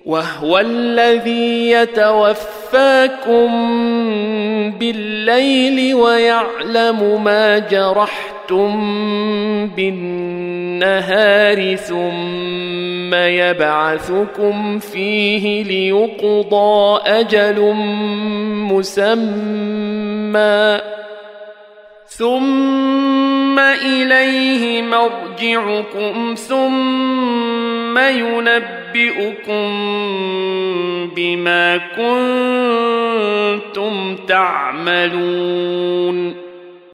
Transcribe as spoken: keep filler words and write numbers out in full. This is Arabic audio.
وهو الذي يتوفاكم بالليل ويعلم ما جرحتم بالنهار ثم يبعثكم فيه ليقضى أجل مسمى ثم إليه مرجعكم ثم ينبئكم بما كنتم تعملون